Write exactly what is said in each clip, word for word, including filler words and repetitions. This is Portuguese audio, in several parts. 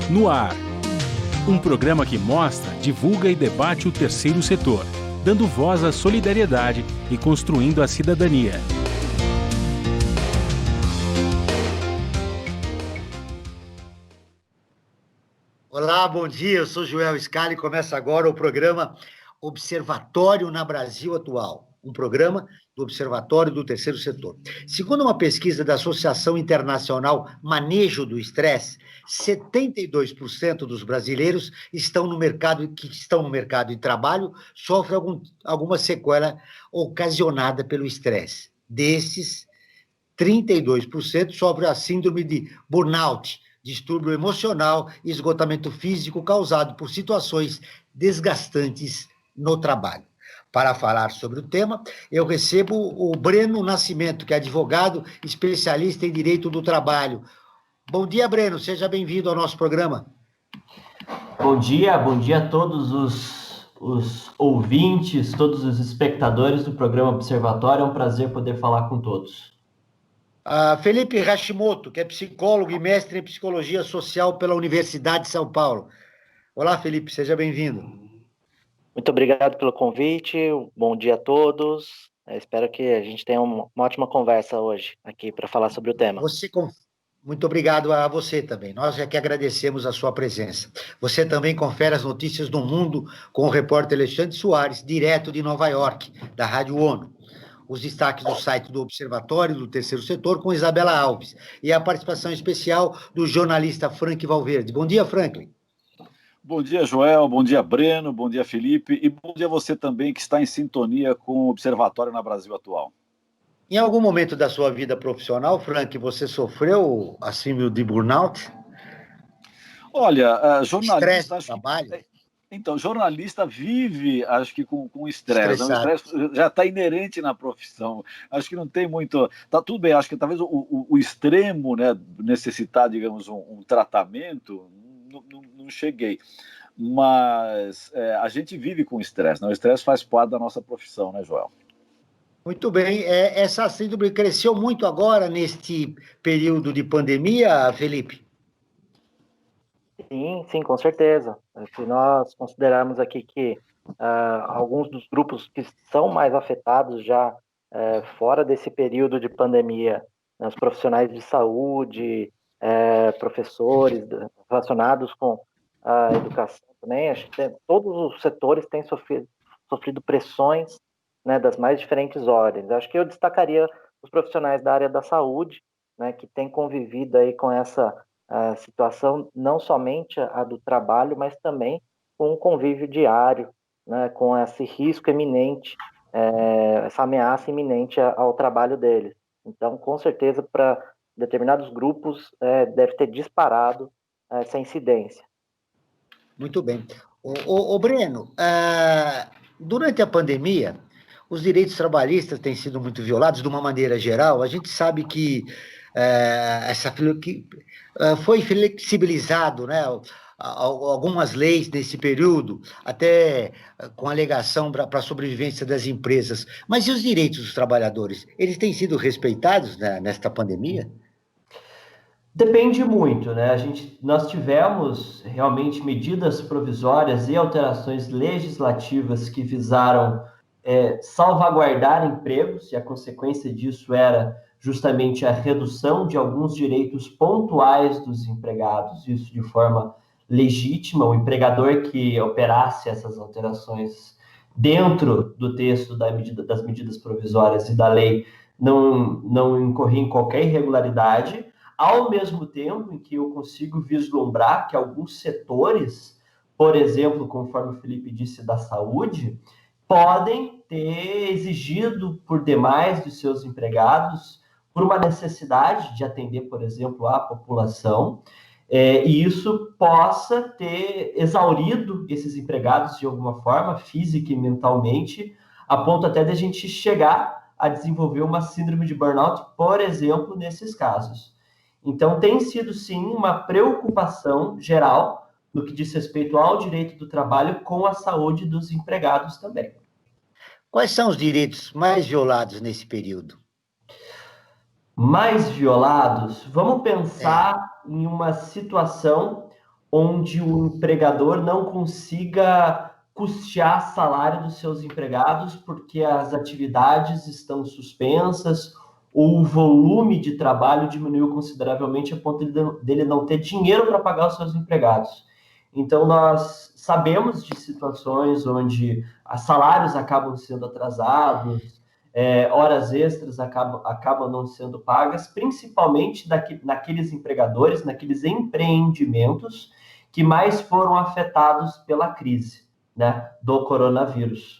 No ar, um programa que mostra, divulga e debate o terceiro setor, dando voz à solidariedade e construindo a cidadania. Olá, bom dia, eu sou Joel Scali e começa agora o programa Observatório na Brasil Atual, um programa do Observatório do Terceiro Setor. Segundo uma pesquisa da Associação Internacional Manejo do Estresse, setenta e dois por cento dos brasileiros estão no mercado, que estão no mercado de trabalho sofrem algum, alguma sequela ocasionada pelo estresse. Desses, trinta e dois por cento sofrem a síndrome de burnout, distúrbio emocional e esgotamento físico causado por situações desgastantes no trabalho. Para falar sobre o tema, eu recebo o Breno Nascimento, que é advogado especialista em direito do trabalho. Bom dia, Breno, seja bem-vindo ao nosso programa. Bom dia, bom dia a todos os, os ouvintes, todos os espectadores do programa Observatório. É um prazer poder falar com todos. Uh, Felipe Hashimoto, que é psicólogo e mestre em psicologia social pela Universidade de São Paulo. Olá, Felipe, seja bem-vindo. Muito obrigado pelo convite, bom dia a todos. Eu espero que a gente tenha uma ótima conversa hoje aqui para falar sobre o tema. Você, muito obrigado a você também. Nós é que agradecemos a sua presença. Você também confere as notícias do mundo com o repórter Alexandre Soares, direto de Nova York, da Rádio ONU. Os destaques do site do Observatório do Terceiro Setor com Isabela Alves e a participação especial do jornalista Frank Valverde. Bom dia, Franklin. Bom dia, Joel, bom dia, Breno, bom dia, Felipe, e bom dia a você também que está em sintonia com o Observatório na Brasil Atual. Em algum momento da sua vida profissional, Frank, você sofreu a síndrome de burnout? Olha, jornalista... Estresse no trabalho? Que... Então, jornalista vive, acho que com, com estresse. O Estressado. estresse já está inerente na profissão. Acho que não tem muito... Tá tudo bem, acho que talvez o, o, o extremo, né, necessitar, digamos, um, um tratamento, não, não, não cheguei. Mas é, a gente vive com estresse, né? O estresse faz parte da nossa profissão, né, Joel? Muito bem. É, essa síndrome cresceu muito agora, neste período de pandemia, Felipe? Sim, sim, com certeza. Se nós considerarmos aqui que uh, alguns dos grupos que são mais afetados já uh, fora desse período de pandemia, né, os profissionais de saúde, uh, professores relacionados com a educação também, acho que tem, todos os setores têm sofrido, sofrido pressões, né, das mais diferentes ordens. Acho que eu destacaria os profissionais da área da saúde, né, que têm convivido aí com essa a situação não somente a do trabalho, mas também com o convívio diário, né, com esse risco iminente, é, essa ameaça iminente ao trabalho deles. Então, com certeza, para determinados grupos, é, deve ter disparado essa incidência. Muito bem. O, o, o Breno, uh, durante a pandemia, os direitos trabalhistas têm sido muito violados de uma maneira geral. A gente sabe que uh, essa que, uh, foi flexibilizado, né, algumas leis nesse período, até com alegação para a sobrevivência das empresas. Mas e os direitos dos trabalhadores? Eles têm sido respeitados, né, nesta pandemia? Depende muito, né? A gente, nós tivemos realmente medidas provisórias e alterações legislativas que visaram é, salvaguardar empregos, e a consequência disso era justamente a redução de alguns direitos pontuais dos empregados, isso de forma legítima. O empregador que operasse essas alterações dentro do texto da medida, das medidas provisórias e da lei não, não incorria em qualquer irregularidade, ao mesmo tempo em que eu consigo vislumbrar que alguns setores, por exemplo, conforme o Felipe disse, da saúde, podem ter exigido por demais dos seus empregados, por uma necessidade de atender, por exemplo, a população, é, e isso possa ter exaurido esses empregados de alguma forma, física e mentalmente, a ponto até de a gente chegar a desenvolver uma síndrome de burnout, por exemplo, nesses casos. Então, tem sido, sim, uma preocupação geral no que diz respeito ao direito do trabalho com a saúde dos empregados também. Quais são os direitos mais violados nesse período? Mais violados? Vamos pensar é. em uma situação onde o empregador não consiga custear salário dos seus empregados porque as atividades estão suspensas ou o volume de trabalho diminuiu consideravelmente a ponto dele não ter dinheiro para pagar os seus empregados. Então, nós sabemos de situações onde salários acabam sendo atrasados, é, horas extras acabam, acabam não sendo pagas, principalmente daqui, naqueles empregadores, naqueles empreendimentos que mais foram afetados pela crise, né, do coronavírus.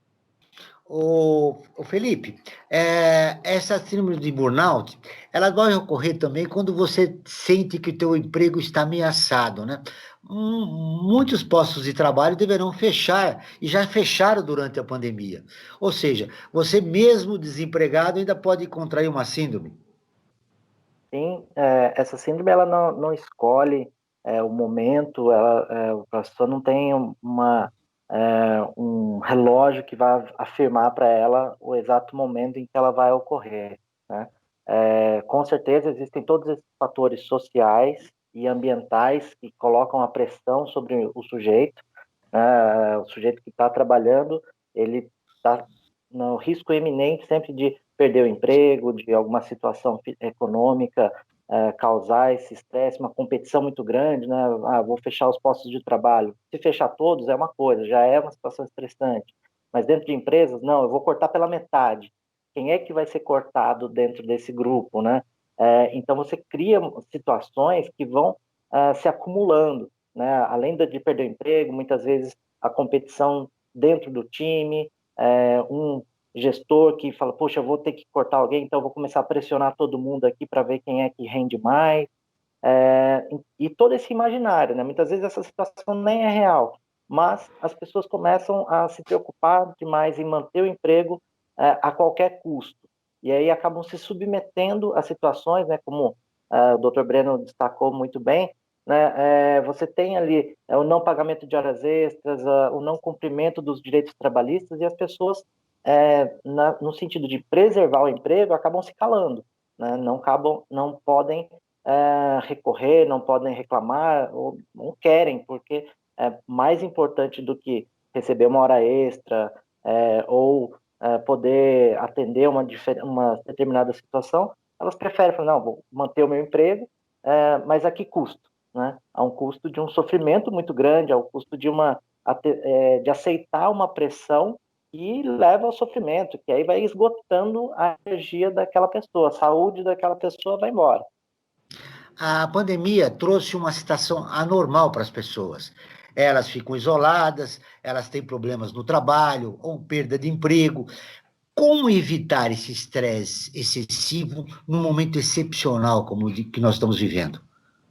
O, o Felipe, é, essa síndrome de burnout, ela vai ocorrer também quando você sente que o teu emprego está ameaçado, né? Hum, muitos postos de trabalho deverão fechar, e já fecharam durante a pandemia. Ou seja, você mesmo desempregado ainda pode contrair uma síndrome. Sim, é, essa síndrome ela não, não escolhe é, o momento, ela, é, a pessoa não tem uma, é, um relógio que vai afirmar para ela o exato momento em que ela vai ocorrer, né? É, com certeza existem todos esses fatores sociais e ambientais que colocam a pressão sobre o sujeito, né? O sujeito que está trabalhando, ele está no risco iminente sempre de perder o emprego, de alguma situação econômica é, causar esse estresse, uma competição muito grande, né? Ah, vou fechar os postos de trabalho. Se fechar todos é uma coisa, já é uma situação estressante. Mas dentro de empresas, não, eu vou cortar pela metade. Quem é que vai ser cortado dentro desse grupo, né? É, então você cria situações que vão uh, se acumulando, né? Além de perder o emprego, muitas vezes a competição dentro do time, é, um gestor que fala, poxa, eu vou ter que cortar alguém, então eu vou começar a pressionar todo mundo aqui para ver quem é que rende mais. É, e todo esse imaginário, né? Muitas vezes essa situação nem é real, mas as pessoas começam a se preocupar demais em manter o emprego é, a qualquer custo. E aí acabam se submetendo a situações, né? Como é, o doutor Breno destacou muito bem, né? É, você tem ali é, o não pagamento de horas extras, é, o não cumprimento dos direitos trabalhistas, e as pessoas é, na, no sentido de preservar o emprego, acabam se calando, né? Não acabam, não podem é, recorrer, não podem reclamar, ou não querem, porque é mais importante do que receber uma hora extra é, ou é, poder atender uma, uma determinada situação, elas preferem falar, não, vou manter o meu emprego, é, mas a que custo? Né? A um custo de um sofrimento muito grande, ao custo de, uma, de aceitar uma pressão e leva ao sofrimento, que aí vai esgotando a energia daquela pessoa, a saúde daquela pessoa vai embora. A pandemia trouxe uma situação anormal para as pessoas. Elas ficam isoladas, elas têm problemas no trabalho, ou perda de emprego. Como evitar esse estresse excessivo num momento excepcional como o que nós estamos vivendo?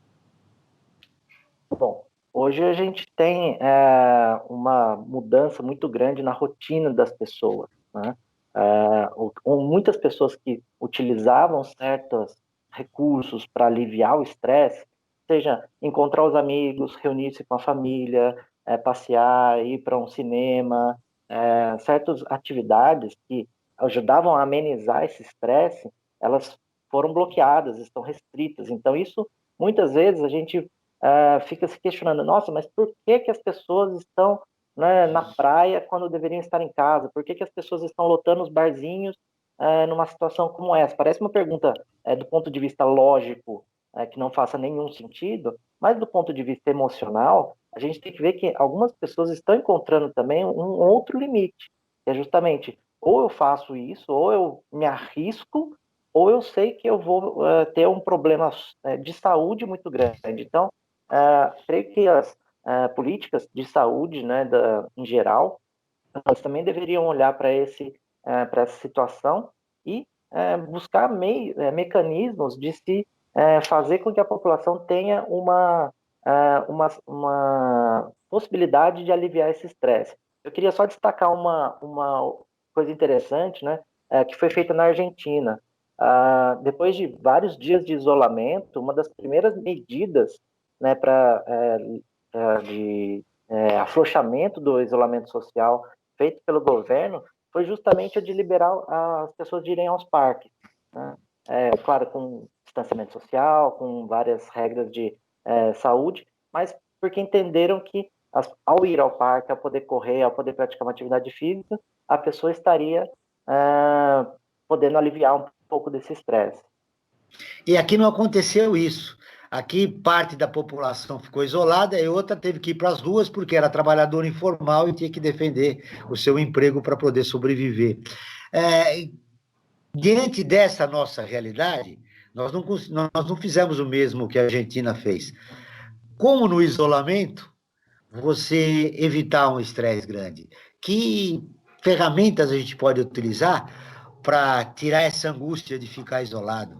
Bom, hoje a gente tem é, uma mudança muito grande na rotina das pessoas, né? É, muitas pessoas que utilizavam certos recursos para aliviar o estresse, seja encontrar os amigos, reunir-se com a família, é, passear, ir para um cinema, é, certas atividades que ajudavam a amenizar esse estresse, elas foram bloqueadas, estão restritas. Então, isso, muitas vezes, a gente Uh, fica se questionando, nossa, mas por que que as pessoas estão, né, na praia quando deveriam estar em casa? Por que que as pessoas estão lotando os barzinhos uh, numa situação como essa? Parece uma pergunta uh, do ponto de vista lógico, uh, que não faça nenhum sentido, mas do ponto de vista emocional, a gente tem que ver que algumas pessoas estão encontrando também um outro limite, que é justamente, ou eu faço isso, ou eu me arrisco, ou eu sei que eu vou uh, ter um problema uh, de saúde muito grande. Então, Uh, creio que as uh, políticas de saúde, né, da, em geral, elas também deveriam olhar para esse, uh, para essa situação e uh, buscar mei, uh, mecanismos de se uh, fazer com que a população tenha uma, uh, uma, uma possibilidade de aliviar esse estresse. Eu queria só destacar uma, uma coisa interessante, né, uh, que foi feita na Argentina. Uh, depois de vários dias de isolamento, uma das primeiras medidas, né, para é, é, de é, afrouxamento do isolamento social feito pelo governo foi justamente o de liberar as pessoas de irem aos parques, né? É, claro, com distanciamento social, com várias regras de é, saúde, mas porque entenderam que as, ao ir ao parque, ao poder correr, ao poder praticar uma atividade física, a pessoa estaria ah, podendo aliviar um pouco desse estresse. E aqui não aconteceu isso. Aqui parte da população ficou isolada e outra teve que ir para as ruas porque era trabalhador informal e tinha que defender o seu emprego para poder sobreviver. É, diante dessa nossa realidade, nós não, nós não fizemos o mesmo que a Argentina fez. Como no isolamento, você evitar um estresse grande? Que ferramentas a gente pode utilizar para tirar essa angústia de ficar isolado?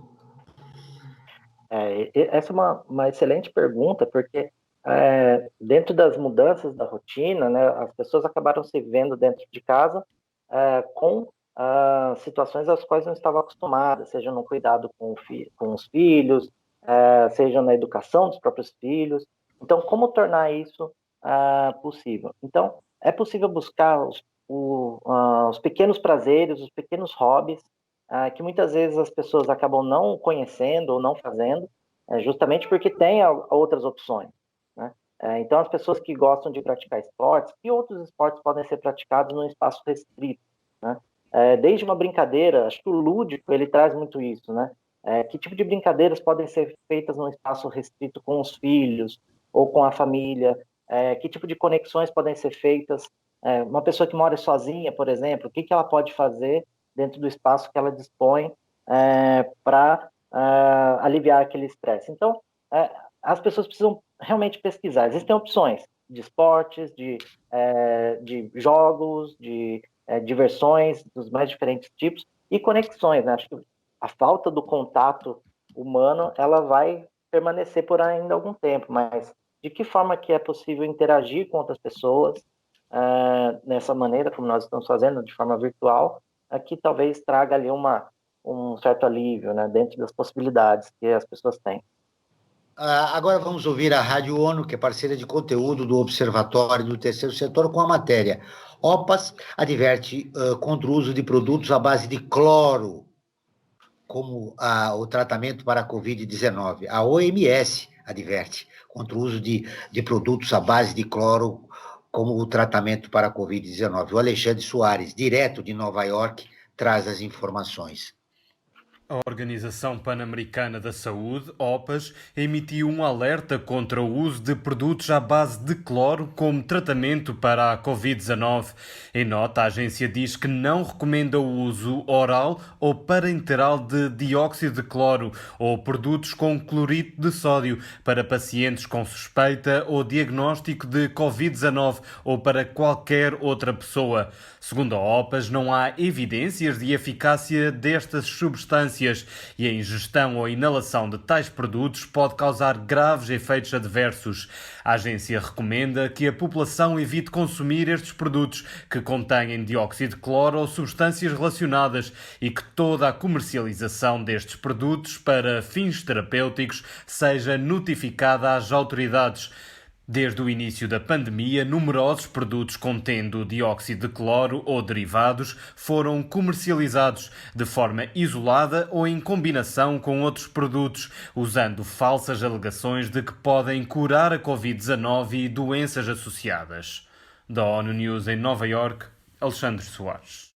É, essa é uma, uma excelente pergunta, porque é, dentro das mudanças da rotina, né, as pessoas acabaram se vendo dentro de casa é, com ah, situações às quais não estavam acostumadas, seja no cuidado com, fi, com os filhos, é, seja na educação dos próprios filhos. Então, como tornar isso ah, possível? Então, é possível buscar os, o, ah, os pequenos prazeres, os pequenos hobbies, ah, que muitas vezes as pessoas acabam não conhecendo ou não fazendo, é, justamente porque tem a, outras opções, né? É, então, as pessoas que gostam de praticar esportes, que outros esportes podem ser praticados num espaço restrito, né? É, desde uma brincadeira, acho que o lúdico, ele traz muito isso, né? É, que tipo de brincadeiras podem ser feitas num espaço restrito com os filhos ou com a família? É, que tipo de conexões podem ser feitas? É, uma pessoa que mora sozinha, por exemplo, o que, que ela pode fazer dentro do espaço que ela dispõe é, para é, aliviar aquele estresse. Então, é, as pessoas precisam realmente pesquisar. Existem opções de esportes, de, é, de jogos, de é, diversões dos mais diferentes tipos e conexões, né? Acho que a falta do contato humano, ela vai permanecer por ainda algum tempo, mas de que forma que é possível interagir com outras pessoas é, nessa maneira, como nós estamos fazendo, de forma virtual, que talvez traga ali uma, um certo alívio, né, dentro das possibilidades que as pessoas têm. Ah, agora vamos ouvir a Rádio ONU, que é parceira de conteúdo do Observatório do Terceiro Setor, com a matéria. OPAS adverte uh, contra o uso de produtos à base de cloro, como ah, o tratamento para a covid dezenove. A O M S adverte contra o uso de, de produtos à base de cloro, como o tratamento para a covid dezenove. O Alexandre Soares, direto de Nova York, traz as informações. A Organização Pan-Americana da Saúde, OPAS, emitiu um alerta contra o uso de produtos à base de cloro como tratamento para a covid dezenove. Em nota, a agência diz que não recomenda o uso oral ou parenteral de dióxido de cloro ou produtos com cloreto de sódio para pacientes com suspeita ou diagnóstico de covid dezenove ou para qualquer outra pessoa. Segundo a OPAS, não há evidências de eficácia destas substâncias e a ingestão ou inalação de tais produtos pode causar graves efeitos adversos. A agência recomenda que a população evite consumir estes produtos que contêm dióxido de cloro ou substâncias relacionadas e que toda a comercialização destes produtos para fins terapêuticos seja notificada às autoridades. Desde o início da pandemia, numerosos produtos contendo dióxido de cloro ou derivados foram comercializados de forma isolada ou em combinação com outros produtos, usando falsas alegações de que podem curar a covid dezenove e doenças associadas. Da ONU News em Nova York, Alexandre Soares.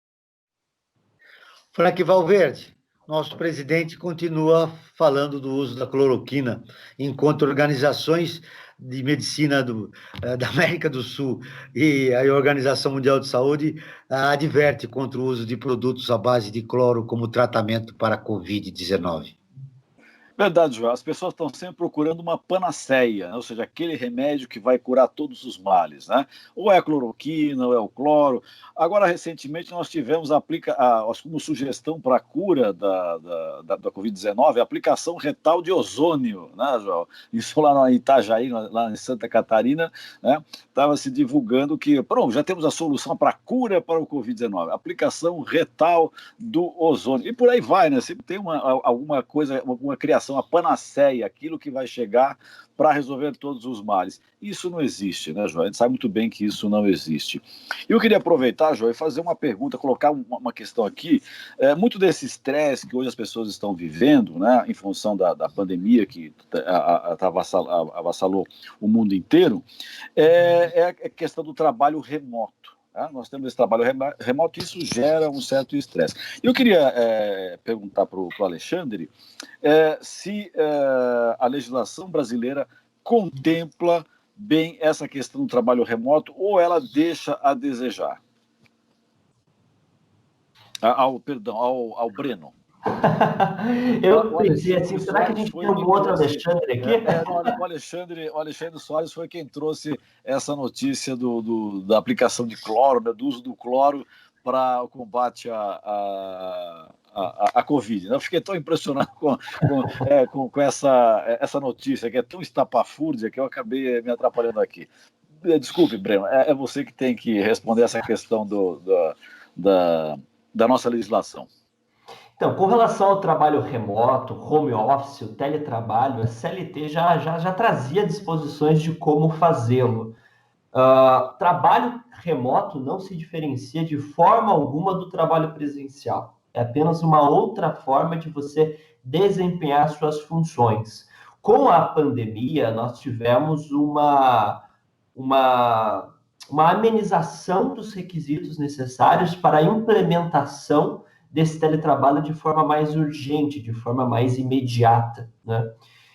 Frank Valverde, nosso presidente continua falando do uso da cloroquina, enquanto organizações de medicina do, da América do Sul e a Organização Mundial de Saúde adverte contra o uso de produtos à base de cloro como tratamento para a covid dezenove. Verdade, João. As pessoas estão sempre procurando uma panaceia, né? Ou seja, aquele remédio que vai curar todos os males, né? Ou é a cloroquina, ou é o cloro. Agora, recentemente, nós tivemos aplica, a, como sugestão para a cura da, da, da, da covid dezenove a aplicação retal de ozônio, né, João? Isso lá em Itajaí, lá em Santa Catarina, né? Estava se divulgando que, pronto, já temos a solução para a cura para o covid dezenove, aplicação retal do ozônio. E por aí vai, né? Sempre tem uma, alguma coisa, alguma criação solução, a panaceia, aquilo que vai chegar para resolver todos os males. Isso não existe, né, João? A gente sabe muito bem que isso não existe. Eu queria aproveitar, João, e fazer uma pergunta, colocar uma, uma questão aqui. É, muito desse estresse que hoje as pessoas estão vivendo, né, em função da, da pandemia que a, a, a, avassalou, avassalou o mundo inteiro, é, é a questão do trabalho remoto. Tá? Nós temos esse trabalho remoto e isso gera um certo estresse. Eu queria é, perguntar para o Alexandre é, se é, a legislação brasileira contempla bem essa questão do trabalho remoto ou ela deixa a desejar. Ao, perdão, ao, ao Breno. Eu pensei assim, será que a gente tem um outro Alexandre aqui? É, é, o, Alexandre, o Alexandre Soares foi quem trouxe essa notícia do, do, da aplicação de cloro, né, do uso do cloro para o combate à a, a, a, a Covid. Eu fiquei tão impressionado com, com, é, com, com essa, essa notícia, que é tão estapafúrdia, que eu acabei me atrapalhando aqui. Desculpe, Breno, é, é você que tem que responder essa questão do, do, da, da nossa legislação. Então, com relação ao trabalho remoto, home office, o teletrabalho, a C L T já, já, já trazia disposições de como fazê-lo. Uh, trabalho remoto não se diferencia de forma alguma do trabalho presencial. É apenas uma outra forma de você desempenhar suas funções. Com a pandemia, nós tivemos uma, uma, uma amenização dos requisitos necessários para a implementação desse teletrabalho de forma mais urgente, de forma mais imediata, né?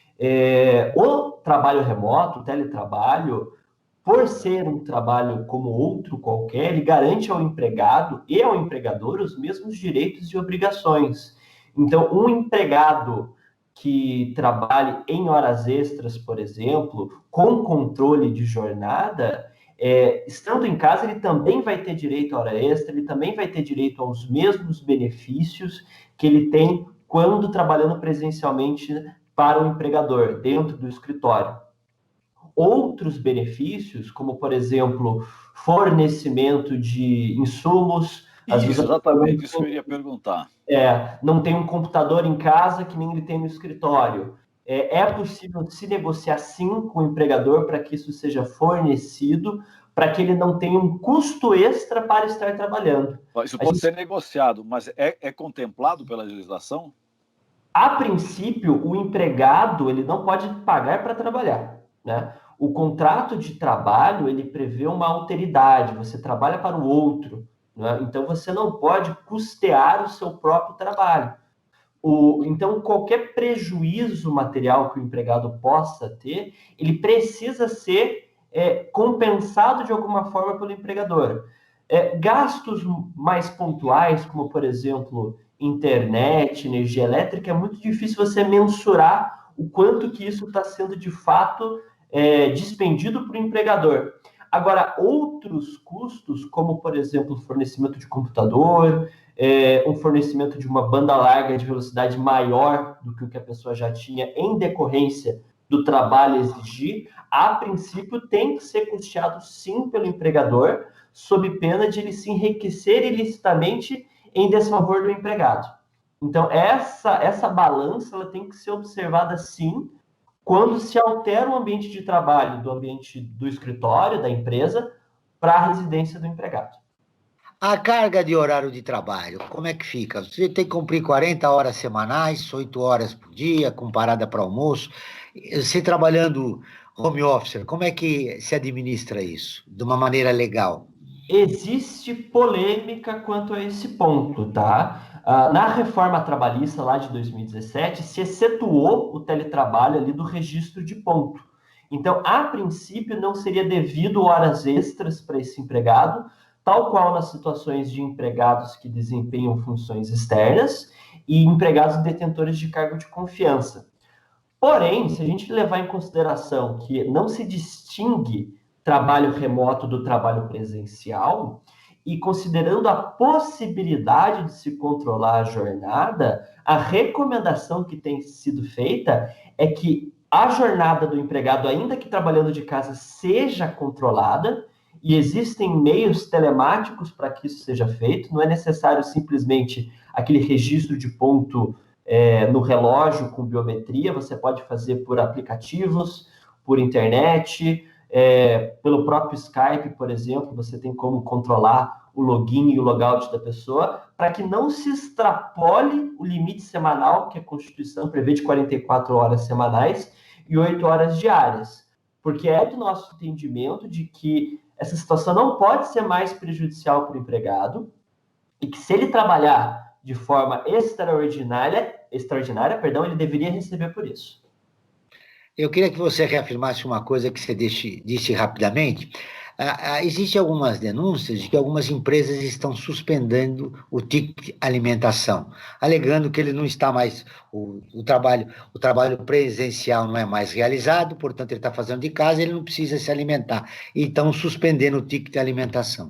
É, o trabalho remoto, o teletrabalho, por ser um trabalho como outro qualquer, ele garante ao empregado e ao empregador os mesmos direitos e obrigações. Então, um empregado que trabalhe em horas extras, por exemplo, com controle de jornada, É, estando em casa, ele também vai ter direito à hora extra, ele também vai ter direito aos mesmos benefícios que ele tem quando trabalhando presencialmente para o empregador, dentro do escritório. Outros benefícios, como, por exemplo, fornecimento de insumos... Isso, vezes, exatamente, isso que eu iria perguntar. É, não tem um computador em casa que nem ele tem no escritório. É, é possível se negociar sim com o empregador para que isso seja fornecido, para que ele não tenha um custo extra para estar trabalhando. Isso pode gente... ser negociado, mas é, é contemplado pela legislação? A princípio, o empregado ele não pode pagar para trabalhar, né? O contrato de trabalho ele prevê uma alteridade, você trabalha para o outro, né? Então você não pode custear o seu próprio trabalho. O, então, qualquer prejuízo material que o empregado possa ter, ele precisa ser é, compensado de alguma forma pelo empregador. É, gastos mais pontuais, como, por exemplo, internet, energia elétrica, é muito difícil você mensurar o quanto que isso está sendo, de fato, é, dispendido para o empregador. Agora, outros custos, como, por exemplo, fornecimento de computador, é, um fornecimento de uma banda larga de velocidade maior do que o que a pessoa já tinha em decorrência do trabalho exigir, a princípio tem que ser custeado sim pelo empregador, sob pena de ele se enriquecer ilicitamente em desfavor do empregado. Então, essa, essa balança ela tem que ser observada sim quando se altera o ambiente de trabalho do ambiente do escritório, da empresa, para a residência do empregado. A carga de horário de trabalho, como é que fica? Você tem que cumprir quarenta horas semanais, oito horas por dia, com parada para almoço. Você trabalhando home office, como é que se administra isso, de uma maneira legal? Existe polêmica quanto a esse ponto, tá? Uh, na reforma trabalhista lá de dois mil e dezessete, se excetuou o teletrabalho ali do registro de ponto. Então, a princípio, não seria devido horas extras para esse empregado, tal qual nas situações de empregados que desempenham funções externas e empregados detentores de cargo de confiança. Porém, se a gente levar em consideração que não se distingue trabalho remoto do trabalho presencial, e considerando a possibilidade de se controlar a jornada, a recomendação que tem sido feita é que a jornada do empregado, ainda que trabalhando de casa, seja controlada, e existem meios telemáticos para que isso seja feito, não é necessário simplesmente aquele registro de ponto é, no relógio com biometria, você pode fazer por aplicativos, por internet, é, pelo próprio Skype, por exemplo, você tem como controlar o login e o logout da pessoa, para que não se extrapole o limite semanal, que a Constituição prevê de quarenta e quatro horas semanais e oito horas diárias. Porque é do nosso entendimento de que essa situação não pode ser mais prejudicial para o empregado e que se ele trabalhar de forma extraordinária, extraordinária, perdão, ele deveria receber por isso. Eu queria que você reafirmasse uma coisa que você disse, disse rapidamente. Ah, ah, existem algumas denúncias de que algumas empresas estão suspendendo o ticket alimentação, alegando que ele não está mais, o, o, trabalho, o trabalho presencial não é mais realizado, portanto ele está fazendo de casa, ele não precisa se alimentar. E estão suspendendo o ticket alimentação.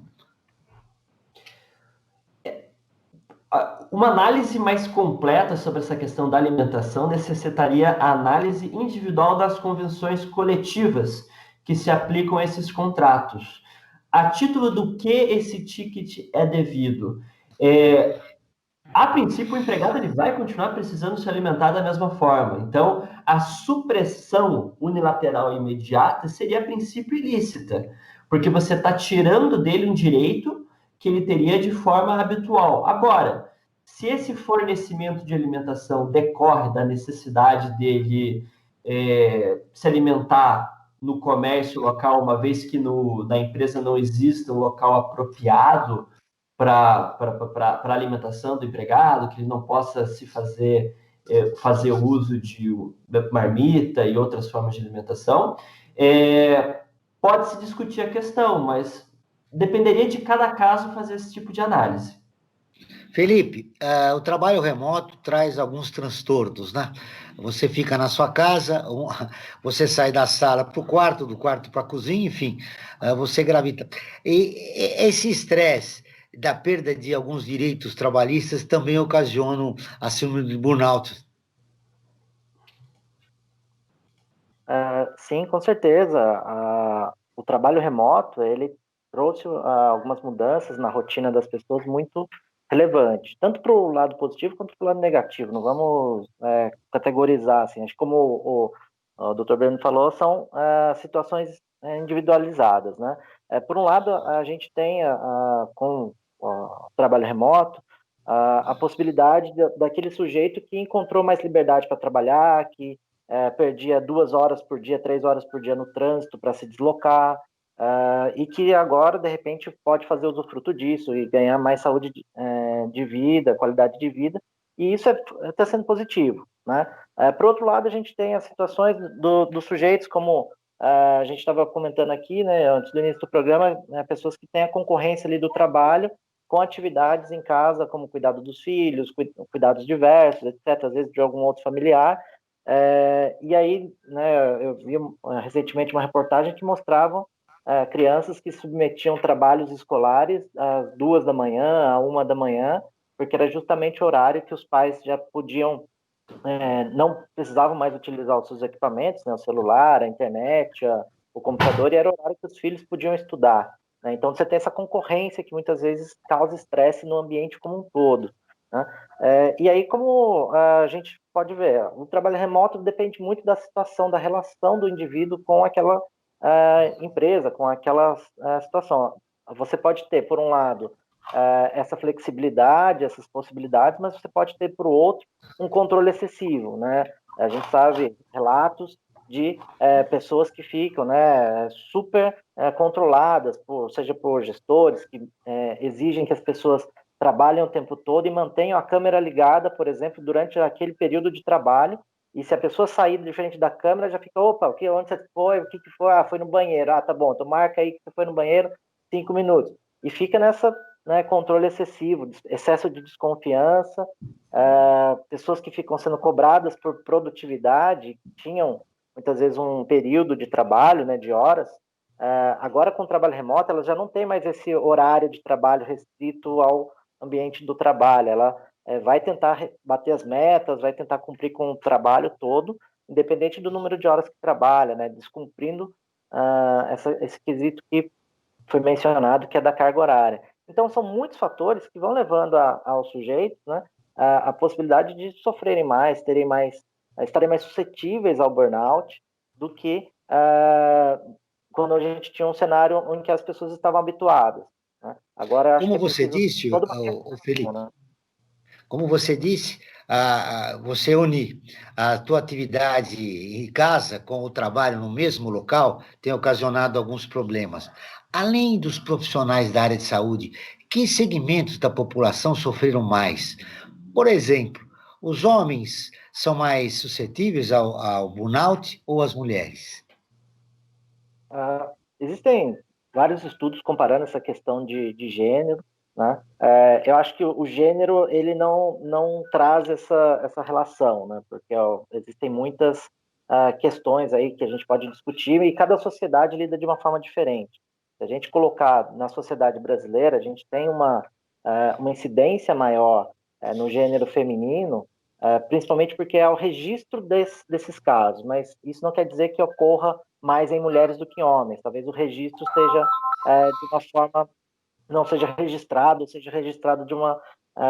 Uma análise mais completa sobre essa questão da alimentação necessitaria a análise individual das convenções coletivas que se aplicam a esses contratos. A título do que esse ticket é devido? É, a princípio, o empregado ele vai continuar precisando se alimentar da mesma forma. Então, a supressão unilateral e imediata seria, a princípio, ilícita, porque você está tirando dele um direito que ele teria de forma habitual. Agora, se esse fornecimento de alimentação decorre da necessidade dele é, se alimentar no comércio local, uma vez que no, na empresa não exista um local apropriado para a alimentação do empregado, que ele não possa se fazer, é, fazer uso de marmita e outras formas de alimentação, é, pode-se discutir a questão, mas dependeria de cada caso fazer esse tipo de análise. Felipe, uh, o trabalho remoto traz alguns transtornos, né? Você fica na sua casa, um, você sai da sala para o quarto, do quarto para a cozinha, enfim, uh, você gravita. E, e esse estresse da perda de alguns direitos trabalhistas também ocasiona a síndrome de burnout. Uh, sim, com certeza. Uh, o trabalho remoto, ele trouxe uh, algumas mudanças na rotina das pessoas muito relevante, tanto para o lado positivo quanto para o lado negativo. Não vamos é, categorizar, assim. Acho que como o, o, o doutor Breno falou, são é, situações individualizadas, né? É, por um lado, a gente tem, a, a, com o trabalho remoto, a, a possibilidade de, daquele sujeito que encontrou mais liberdade para trabalhar, que é, perdia duas horas por dia, três horas por dia no trânsito para se deslocar, Uh, e que agora, de repente, pode fazer usufruto disso e ganhar mais saúde de, uh, de vida, qualidade de vida, e isso está sendo positivo, né? Uh, por outro lado, a gente tem as situações do, dos sujeitos, como uh, a gente estava comentando aqui, né, antes do início do programa, né, pessoas que têm a concorrência ali do trabalho com atividades em casa, como cuidado dos filhos, cuidados diversos, etcétera, às vezes de algum outro familiar. Uh, e aí, né, eu vi recentemente uma reportagem que mostrava Uh, crianças que submetiam trabalhos escolares às duas da manhã, à uma da manhã, porque era justamente o horário que os pais já podiam, é, não precisavam mais utilizar os seus equipamentos, né, o celular, a internet, a, o computador, e era o horário que os filhos podiam estudar. Né? Então, você tem essa concorrência que muitas vezes causa estresse no ambiente como um todo. Né? É, e aí, como a gente pode ver, o trabalho remoto depende muito da situação, da relação do indivíduo com aquela Uh, empresa, com aquela uh, situação. Você pode ter, por um lado, uh, essa flexibilidade, essas possibilidades, mas você pode ter, por outro, um controle excessivo, né? A gente sabe relatos de uh, pessoas que ficam, né, super uh, controladas, por, seja por gestores que uh, exigem que as pessoas trabalhem o tempo todo e mantenham a câmera ligada, por exemplo, durante aquele período de trabalho. E se a pessoa sair de frente da câmera, já fica, opa, o que, onde você foi? O que, que foi? Ah, foi no banheiro. Ah, tá bom, então marca aí que você foi no banheiro, cinco minutos. E fica nessa, né, controle excessivo, excesso de desconfiança, uh, pessoas que ficam sendo cobradas por produtividade, tinham muitas vezes um período de trabalho, né, de horas. Uh, agora, com o trabalho remoto, elas já não tem mais esse horário de trabalho restrito ao ambiente do trabalho. Ela É, vai tentar bater as metas, vai tentar cumprir com o trabalho todo, independente do número de horas que trabalha, né, descumprindo uh, essa, esse quesito que foi mencionado, que é da carga horária. Então, são muitos fatores que vão levando a, ao sujeito, né, a, a possibilidade de sofrerem mais, terem mais, estarem mais suscetíveis ao burnout do que uh, quando a gente tinha um cenário em que as pessoas estavam habituadas. Né? Agora, acho Como que é você preciso disse, toda uma o, Felipe, né? como você disse, a, a, você unir a tua atividade em casa com o trabalho no mesmo local tem ocasionado alguns problemas. Além dos profissionais da área de saúde, que segmentos da população sofreram mais? Por exemplo, os homens são mais suscetíveis ao, ao burnout ou as mulheres? Uh, existem vários estudos comparando essa questão de, de gênero, né? É, eu acho que o, o gênero ele não, não traz essa, essa relação, né? Porque ó, existem muitas uh, questões aí que a gente pode discutir e cada sociedade lida de uma forma diferente. Se a gente colocar na sociedade brasileira, a gente tem uma, uh, uma incidência maior uh, no gênero feminino, uh, principalmente porque é o registro desse, desses casos, mas isso não quer dizer que ocorra mais em mulheres do que em homens. Talvez o registro seja é, de uma forma, não seja registrado, seja registrado de uma,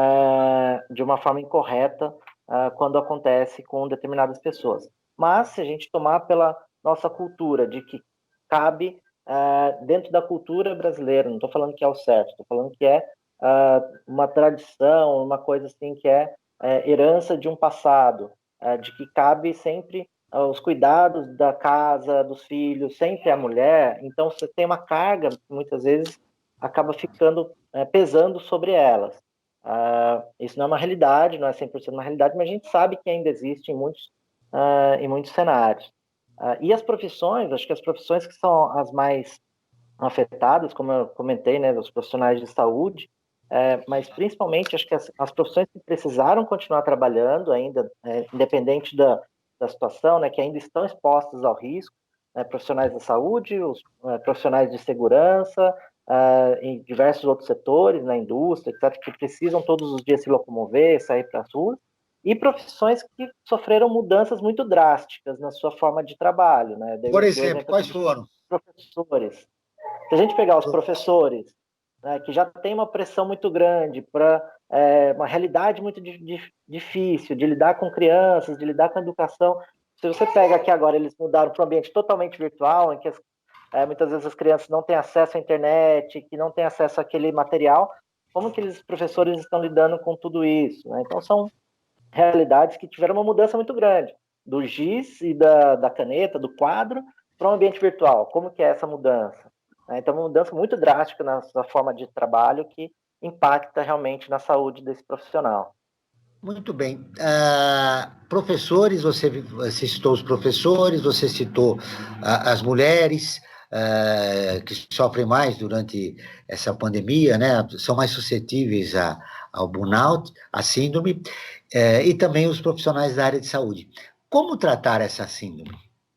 é, de uma forma incorreta é, quando acontece com determinadas pessoas. Mas, se a gente tomar pela nossa cultura, de que cabe é, dentro da cultura brasileira, não estou falando que é o certo, estou falando que é, é uma tradição, uma coisa assim que é, é herança de um passado, é, de que cabe sempre os cuidados da casa, dos filhos, sempre a mulher, então você tem uma carga que muitas vezes acaba ficando, é, pesando sobre elas. Ah, isso não é uma realidade, não é cem por cento uma realidade, mas a gente sabe que ainda existe em muitos, ah, em muitos cenários. Ah, e as profissões, acho que as profissões que são as mais afetadas, como eu comentei, né, os profissionais de saúde, é, mas principalmente acho que as, as profissões que precisaram continuar trabalhando ainda, é, independente da, da situação, né, que ainda estão expostas ao risco, né, profissionais da saúde, os é, profissionais de segurança, é, em diversos outros setores, na indústria, etcétera, que precisam todos os dias se locomover, sair para as ruas, e profissões que sofreram mudanças muito drásticas na sua forma de trabalho. Né? Deu, Por deu exemplo, exemplo quais aqui foram? de professores. Se a gente pegar os professores, né, que já tem uma pressão muito grande para é, uma realidade muito di di difícil de lidar com crianças, de lidar com a educação. Se você pega aqui agora, eles mudaram para um ambiente totalmente virtual, em que as, é, muitas vezes as crianças não têm acesso à internet, que não têm acesso àquele material, como que os professores estão lidando com tudo isso? Né? Então, são realidades que tiveram uma mudança muito grande, do giz e da, da caneta, do quadro, para um ambiente virtual. Como que é essa mudança? Então, uma mudança muito drástica na sua forma de trabalho que impacta realmente na saúde desse profissional. Muito bem. Uh, professores, você, você citou os professores, você citou uh, as mulheres uh, que sofrem mais durante essa pandemia, né? São mais suscetíveis a, ao burnout, à síndrome, uh, e também os profissionais da área de saúde. Como tratar essa síndrome?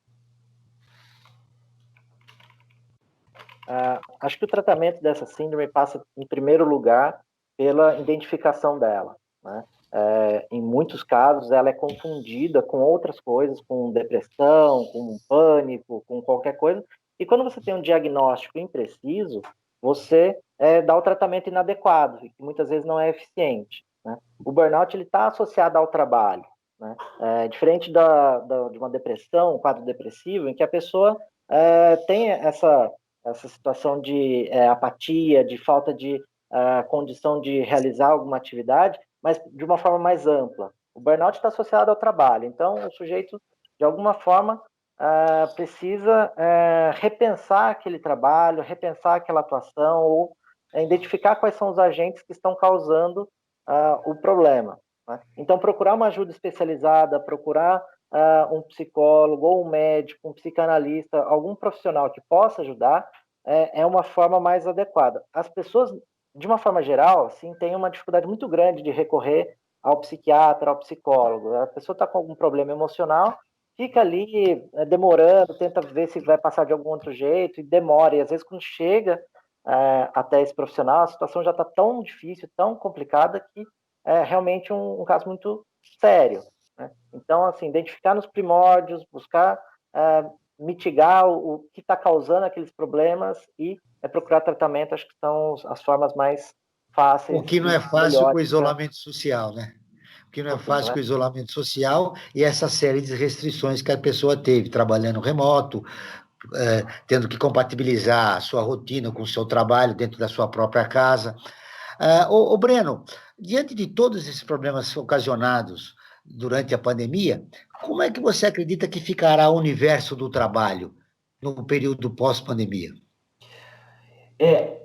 Uh, acho que o tratamento dessa síndrome passa, em primeiro lugar, pela identificação dela, né? É, em muitos casos, ela é confundida com outras coisas, com depressão, com pânico, com qualquer coisa. E quando você tem um diagnóstico impreciso, você é, dá o tratamento inadequado, que muitas vezes não é eficiente. Né? O burnout está associado ao trabalho. Né? É, diferente da, da, de uma depressão, um quadro depressivo, em que a pessoa é, tem essa, essa situação de é, apatia, de falta de é, condição de realizar alguma atividade, mas de uma forma mais ampla. O burnout está associado ao trabalho, então o sujeito, de alguma forma, uh, precisa uh, repensar aquele trabalho, repensar aquela atuação, ou uh, identificar quais são os agentes que estão causando uh, o problema. Né? Então, procurar uma ajuda especializada, procurar uh, um psicólogo, ou um médico, um psicanalista, algum profissional que possa ajudar, é, é uma forma mais adequada. As pessoas, de uma forma geral, assim, tem uma dificuldade muito grande de recorrer ao psiquiatra, ao psicólogo. A pessoa está com algum problema emocional, fica ali é, demorando, tenta ver se vai passar de algum outro jeito, e demora. E às vezes, quando chega é, até esse profissional, a situação já está tão difícil, tão complicada, que é realmente um, um caso muito sério. Né? Então, assim, identificar nos primórdios, buscar é, mitigar o, o que está causando aqueles problemas e é procurar tratamento, acho que são as formas mais fáceis. O que não é fácil com o isolamento social, né? porque não é fácil com o isolamento social e essa série de restrições que a pessoa teve, trabalhando remoto, é, tendo que compatibilizar a sua rotina com o seu trabalho dentro da sua própria casa. Uh, ô, ô Breno, diante de todos esses problemas ocasionados durante a pandemia, como é que você acredita que ficará o universo do trabalho no período pós-pandemia? É,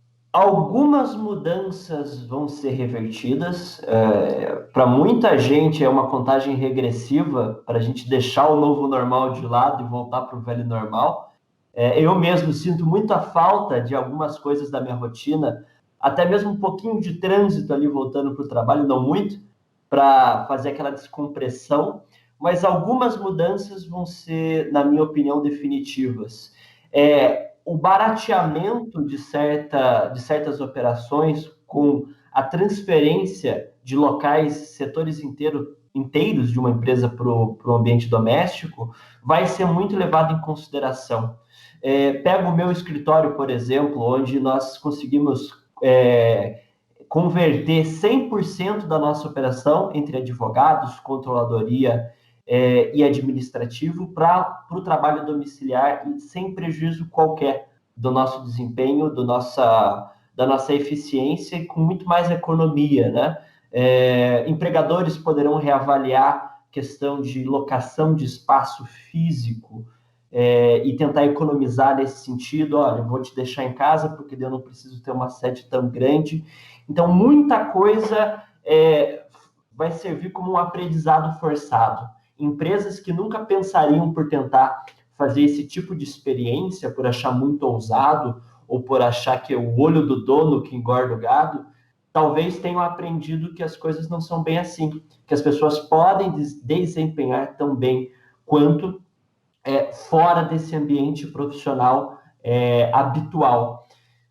algumas mudanças vão ser revertidas. É, para muita gente é uma contagem regressiva para a gente deixar o novo normal de lado e voltar para o velho normal. É, eu mesmo sinto muita falta de algumas coisas da minha rotina, até mesmo um pouquinho de trânsito ali voltando para o trabalho, não muito, para fazer aquela descompressão, mas algumas mudanças vão ser, na minha opinião, definitivas. É, o barateamento de, certa, de certas operações com a transferência de locais, setores inteiro, inteiros de uma empresa para o ambiente doméstico, vai ser muito levado em consideração. É, pego o meu escritório, por exemplo, onde nós conseguimos É, converter cem por cento da nossa operação entre advogados, controladoria é, e administrativo para o trabalho domiciliar e sem prejuízo qualquer do nosso desempenho, do nossa, da nossa eficiência e com muito mais economia, né? É, empregadores poderão reavaliar questão de locação de espaço físico, É, e tentar economizar nesse sentido. Olha, eu vou te deixar em casa porque eu não preciso ter uma sede tão grande. Então, muita coisa é, vai servir como um aprendizado forçado. Empresas que nunca pensariam por tentar fazer esse tipo de experiência, por achar muito ousado, ou por achar que é o olho do dono que engorda o gado, talvez tenham aprendido que as coisas não são bem assim, que as pessoas podem desempenhar tão bem quanto É, fora desse ambiente profissional é, habitual.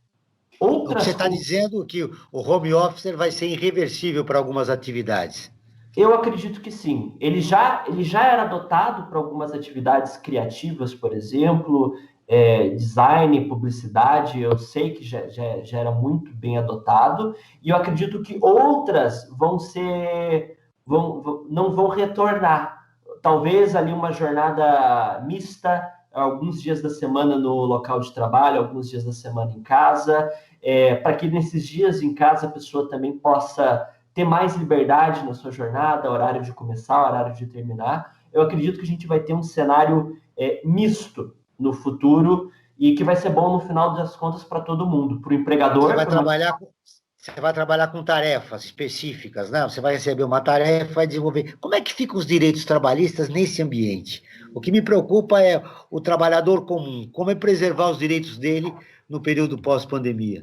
Outras Você está dizendo que o home office vai ser irreversível para algumas atividades? Eu acredito que sim. Ele já, ele já era adotado para algumas atividades criativas, por exemplo, é, design, publicidade, eu sei que já, já, já era muito bem adotado, e eu acredito que outras vão ser, vão, vão, não vão retornar. Talvez ali uma jornada mista, alguns dias da semana no local de trabalho, alguns dias da semana em casa, é, para que nesses dias em casa a pessoa também possa ter mais liberdade na sua jornada, horário de começar, horário de terminar. Eu acredito que a gente vai ter um cenário é, misto no futuro e que vai ser bom no final das contas para todo mundo, para o empregador. Você vai pro... trabalhar com... Você vai trabalhar com tarefas específicas, né? Você vai receber uma tarefa, vai desenvolver. Como é que ficam os direitos trabalhistas nesse ambiente? O que me preocupa é o trabalhador comum. Como é preservar os direitos dele no período pós-pandemia?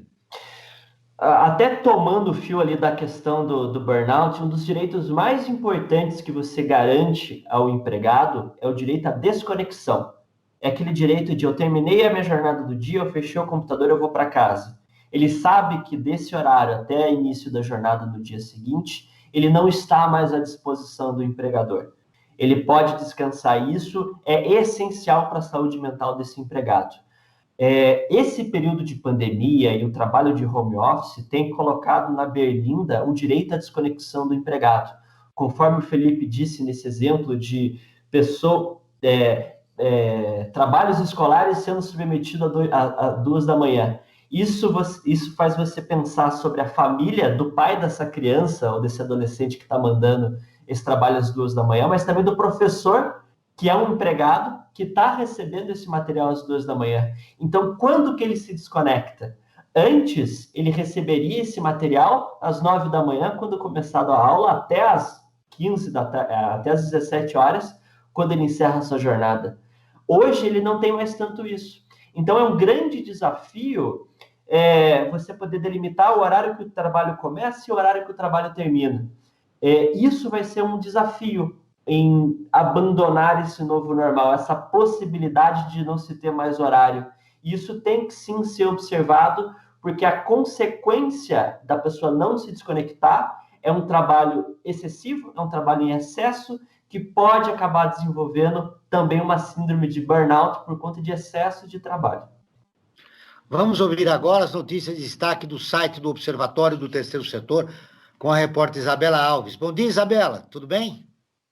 Até tomando o fio ali da questão do, do burnout, um dos direitos mais importantes que você garante ao empregado é o direito à desconexão. É aquele direito de eu terminei a minha jornada do dia, eu fechei o computador, eu vou para casa. Ele sabe que desse horário até o início da jornada no dia seguinte, ele não está mais à disposição do empregador. Ele pode descansar. Isso é essencial para a saúde mental desse empregado. É, esse período de pandemia e o trabalho de home office tem colocado na berlinda o direito à desconexão do empregado. Conforme o Felipe disse nesse exemplo de pessoa, é, é, trabalhos escolares sendo submetidos a duas da manhã. Isso, isso faz você pensar sobre a família do pai dessa criança ou desse adolescente que está mandando esse trabalho às duas da manhã, mas também do professor, que é um empregado, que está recebendo esse material às duas da manhã. Então, quando que ele se desconecta? Antes, ele receberia esse material às nove da manhã, quando começado a aula, até às quinze da até às dezessete horas, quando ele encerra a sua jornada. Hoje, ele não tem mais tanto isso. Então, é um grande desafio é, você poder delimitar o horário que o trabalho começa e o horário que o trabalho termina. É, isso vai ser um desafio em abandonar esse novo normal, essa possibilidade de não se ter mais horário. Isso tem que sim ser observado, porque a consequência da pessoa não se desconectar é um trabalho excessivo, é um trabalho em excesso, que pode acabar desenvolvendo também uma síndrome de burnout por conta de excesso de trabalho. Vamos ouvir agora as notícias de destaque do site do Observatório do Terceiro Setor, com a repórter Isabela Alves. Bom dia, Isabela, tudo bem?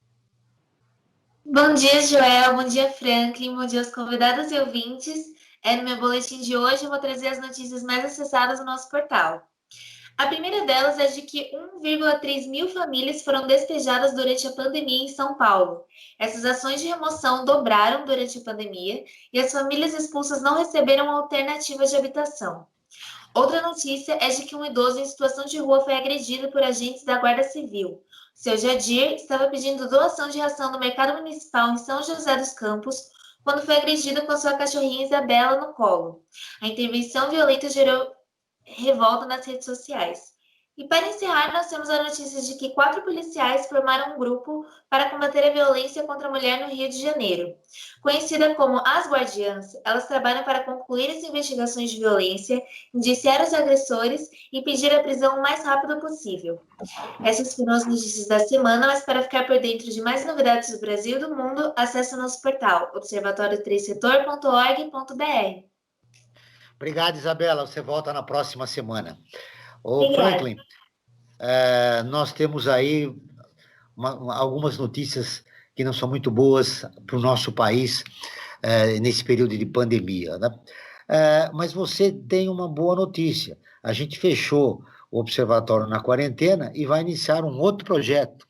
Bom dia, Joel, bom dia, Franklin, bom dia aos convidados e ouvintes. É, no meu boletim de hoje eu vou trazer as notícias mais acessadas no nosso portal. A primeira delas é de que um vírgula três mil famílias foram despejadas durante a pandemia em São Paulo. Essas ações de remoção dobraram durante a pandemia e as famílias expulsas não receberam alternativas de habitação. Outra notícia é de que um idoso em situação de rua foi agredido por agentes da Guarda Civil. Seu Jadir estava pedindo doação de ração no mercado municipal em São José dos Campos quando foi agredido com sua cachorrinha Isabela no colo. A intervenção violenta gerou revolta nas redes sociais. E para encerrar, nós temos a notícia de que quatro policiais formaram um grupo para combater a violência contra a mulher no Rio de Janeiro. Conhecida como as Guardiãs, elas trabalham para concluir as investigações de violência, indiciar os agressores e pedir a prisão o mais rápido possível. Essas foram as notícias da semana, mas para ficar por dentro de mais novidades do Brasil e do mundo, acesse o nosso portal observatório três setor ponto org ponto br. Obrigado, Isabela. Você volta na próxima semana. Ô, Franklin, é, nós temos aí uma, uma, algumas notícias que não são muito boas para o nosso país é, nesse período de pandemia, né? É, mas você tem uma boa notícia. A gente fechou o Observatório na quarentena e vai iniciar um outro projeto.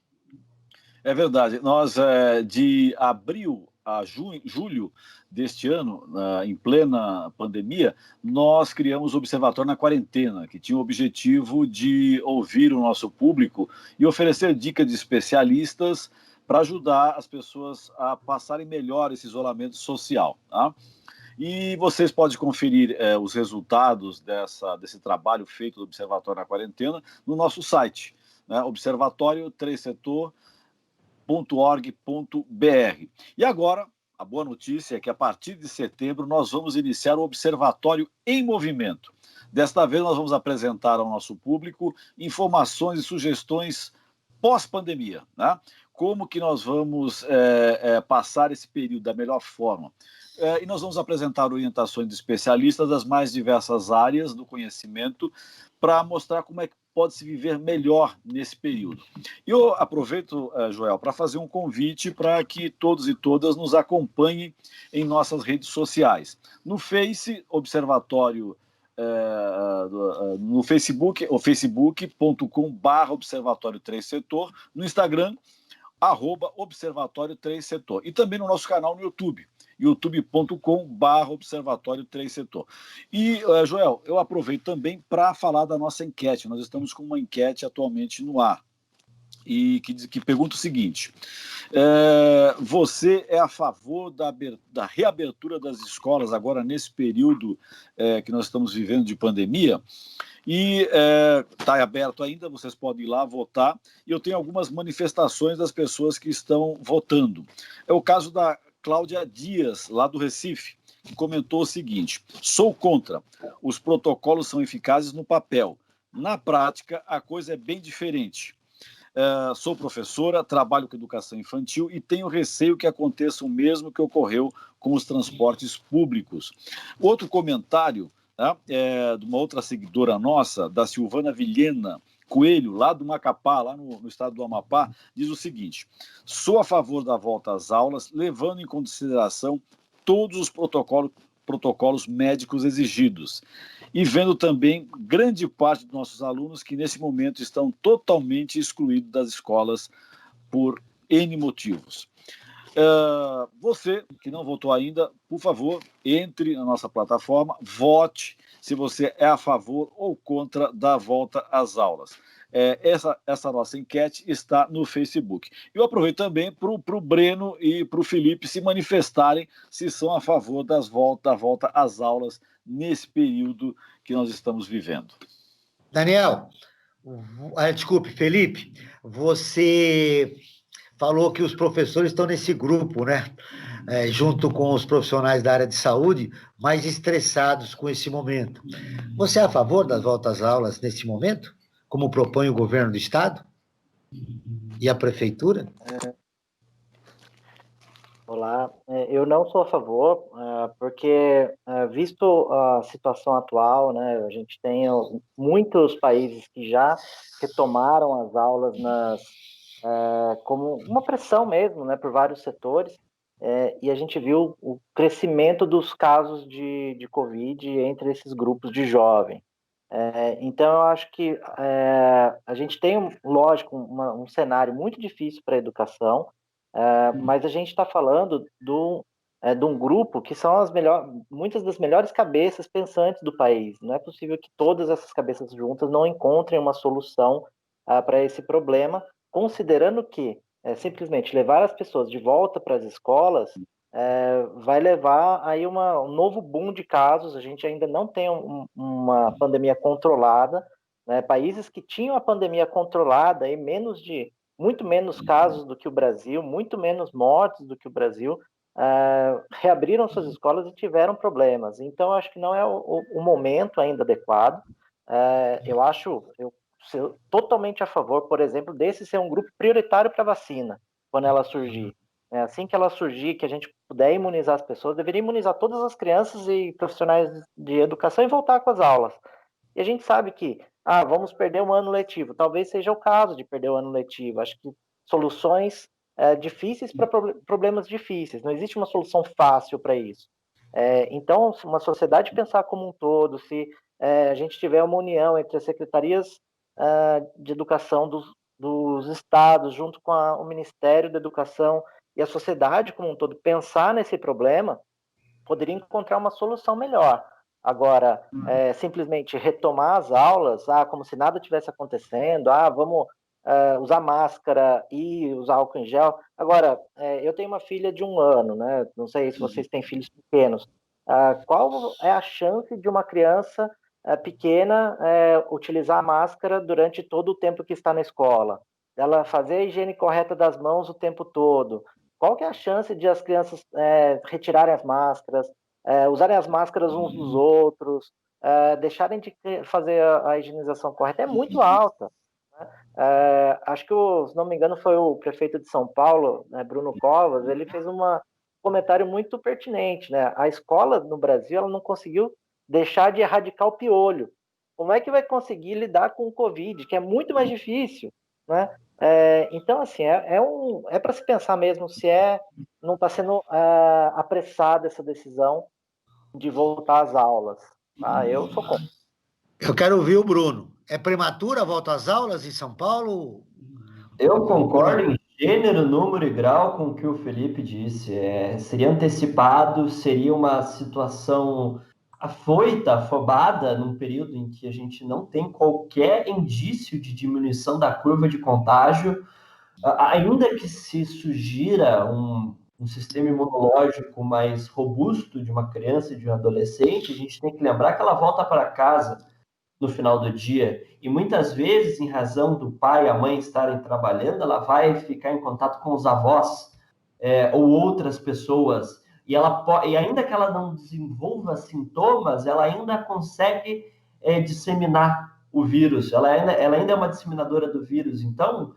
É verdade. Nós, é, de abril a junho, julho deste ano, uh, em plena pandemia, nós criamos o Observatório na Quarentena, que tinha o objetivo de ouvir o nosso público e oferecer dicas de especialistas para ajudar as pessoas a passarem melhor esse isolamento social, tá? E vocês podem conferir eh, os resultados dessa, desse trabalho feito do Observatório na Quarentena no nosso site, né, observatório três setor ponto org ponto br. E agora, a boa notícia é que a partir de setembro nós vamos iniciar o Observatório em Movimento. Desta vez nós vamos apresentar ao nosso público informações e sugestões pós-pandemia, né? Como que nós vamos é, é, passar esse período da melhor forma. É, e nós vamos apresentar orientações de especialistas das mais diversas áreas do conhecimento para mostrar como é que pode se viver melhor nesse período. E eu aproveito, Joel, para fazer um convite para que todos e todas nos acompanhem em nossas redes sociais. No Face, Observatório, é, no Facebook, o facebook ponto com barra Observatório três setor, no Instagram, arroba Observatório três setor, e também no nosso canal no YouTube, youtube ponto com barra Observatório três setor. E, uh, Joel, eu aproveito também para falar da nossa enquete. Nós estamos com uma enquete atualmente no ar, e que, que pergunta o seguinte: é, você é a favor da, da reabertura das escolas agora nesse período é, que nós estamos vivendo de pandemia? E está é, aberto ainda, vocês podem ir lá votar, e eu tenho algumas manifestações das pessoas que estão votando. É o caso da Cláudia Dias, lá do Recife, que comentou o seguinte: sou contra, os protocolos são eficazes no papel, na prática a coisa é bem diferente. Uh, sou professora, trabalho com educação infantil e tenho receio que aconteça o mesmo que ocorreu com os transportes públicos. Outro comentário, né, é, de uma outra seguidora nossa, da Silvana Vilhena Coelho, lá do Macapá, lá no, no estado do Amapá, diz o seguinte: sou a favor da volta às aulas, levando em consideração todos os protocolos, protocolos médicos exigidos, e vendo também grande parte dos nossos alunos que nesse momento estão totalmente excluídos das escolas por N motivos. Uh, você que não votou ainda, por favor, entre na nossa plataforma, vote se você é a favor ou contra da volta às aulas. É, essa, essa nossa enquete está no Facebook. Eu aproveito também para o Breno e para o Felipe se manifestarem se são a favor das volta, da volta às aulas nesse período que nós estamos vivendo. Daniel, ah, desculpe, Felipe, você falou que os professores estão nesse grupo, né? É, junto com os profissionais da área de saúde, mais estressados com esse momento. Você é a favor das voltas às aulas nesse momento, como propõe o governo do estado e a prefeitura? Olá, É, eu não sou a favor, ah, porque, ah, visto a situação atual, né, a gente tem ó, muitos países que já retomaram as aulas nas, ah, como uma pressão mesmo, né, por vários setores, é, e a gente viu o crescimento dos casos de, de Covid entre esses grupos de jovens. É, então, eu acho que é, a gente tem, um- lógico, uma- um cenário muito difícil para a educação, é, mas a gente está falando do, é, de um grupo que são as melhor, muitas das melhores cabeças pensantes do país. Não é possível que todas essas cabeças juntas não encontrem uma solução para esse problema, considerando que é, simplesmente levar as pessoas de volta para as escolas é, vai levar aí uma, um novo boom de casos. A gente ainda não tem um, uma pandemia controlada, né? Países que tinham a pandemia controlada e menos de muito menos casos do que o Brasil, muito menos mortes do que o Brasil, é, reabriram suas escolas e tiveram problemas. Então, acho que não é o, o momento ainda adequado. É, eu acho, eu sou totalmente a favor, por exemplo, desse ser um grupo prioritário para vacina, quando ela surgir. É, assim que ela surgir, que a gente puder imunizar as pessoas, deveria imunizar todas as crianças e profissionais de educação e voltar com as aulas. E a gente sabe que, ah, vamos perder um ano letivo. Talvez seja o caso de perder o ano letivo. Acho que soluções é, difíceis para pro problemas difíceis. Não existe uma solução fácil para isso. É, então, se uma sociedade pensar como um todo, se é, a gente tiver uma união entre as secretarias é, de educação dos, dos estados, junto com a, o Ministério da Educação e a sociedade como um todo, pensar nesse problema, poderia encontrar uma solução melhor. Agora, é, simplesmente retomar as aulas, ah, como se nada tivesse acontecendo, ah, vamos é, usar máscara e usar álcool em gel. Agora, é, eu tenho uma filha de um ano, né? Não sei se vocês têm filhos pequenos. Ah, qual é a chance de uma criança é, pequena é, utilizar a máscara durante todo o tempo que está na escola? Ela fazer a higiene correta das mãos o tempo todo? Qual que é a chance de as crianças é, retirarem as máscaras, é, usarem as máscaras uns dos outros, é, deixarem de fazer a, a higienização correta? É muito alta. Né? É, acho que, o, se não me engano, foi o prefeito de São Paulo, né, Bruno Covas, ele fez uma, um comentário muito pertinente. Né? A escola no Brasil ela não conseguiu deixar de erradicar o piolho. Como é que vai conseguir lidar com o Covid, que é muito mais difícil, né? É, então, assim, é, é, um, é para se pensar mesmo se é, não está sendo é, apressada essa decisão de voltar às aulas. Ah, eu sou contra. Eu quero ouvir o Bruno. É prematura a volta às aulas em São Paulo? Eu concordo em gênero, número e grau com o que o Felipe disse. É, seria antecipado, seria uma situação afoita, afobada, num período em que a gente não tem qualquer indício de diminuição da curva de contágio. Ainda que se sugira um, um sistema imunológico mais robusto de uma criança e de um adolescente, a gente tem que lembrar que ela volta para casa no final do dia, e muitas vezes, em razão do pai e a mãe estarem trabalhando, ela vai ficar em contato com os avós é, ou outras pessoas, e, ela, e ainda que ela não desenvolva sintomas, ela ainda consegue é, disseminar o vírus, ela ainda, ela ainda é uma disseminadora do vírus. Então,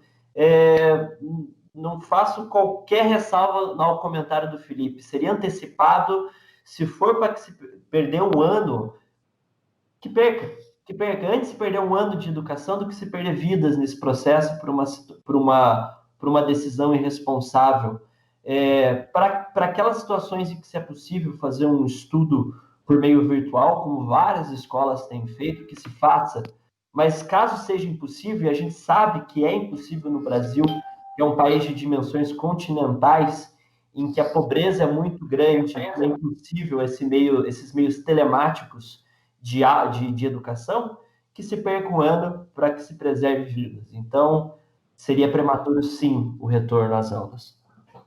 é, não faço qualquer ressalva ao comentário do Felipe, seria antecipado. Se for para se perder um ano, que perca, que perca. Antes de perder um ano de educação do que se perder vidas nesse processo por uma, por uma, por uma decisão irresponsável. É, para aquelas situações em que se é possível fazer um estudo por meio virtual, como várias escolas têm feito, que se faça. Mas caso seja impossível, e a gente sabe que é impossível no Brasil, que é um país de dimensões continentais, em que a pobreza é muito grande, é impossível esse meio, esses meios telemáticos de, de, de educação, que se perca um ano para que se preserve vidas. Então, seria prematuro, sim, o retorno às aulas.